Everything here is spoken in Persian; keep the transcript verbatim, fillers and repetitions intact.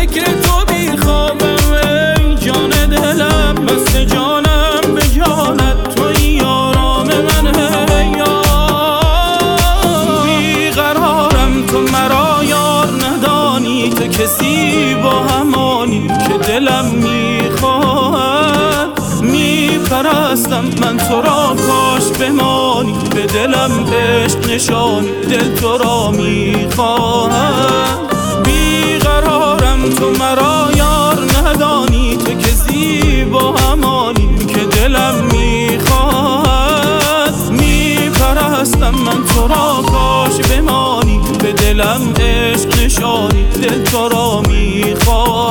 فکر تو بیخوابم ای جان دلم، مست جانم به جانت توی آرام من هیا. بیقرارم تو مرا یار ندانی، تو کسی با همانی که دلم میخواهد. میپرستم من تو را کاش بمانی، به دلم عشق نشانی دل تو را میخواهد. بیقرارم تو مرا یار ندانی، تو کسی با همانی که دلم میخواهد. میپرستم من تو را کاش بمانی، به دلم عشق نشانی دل تو را میخواهد.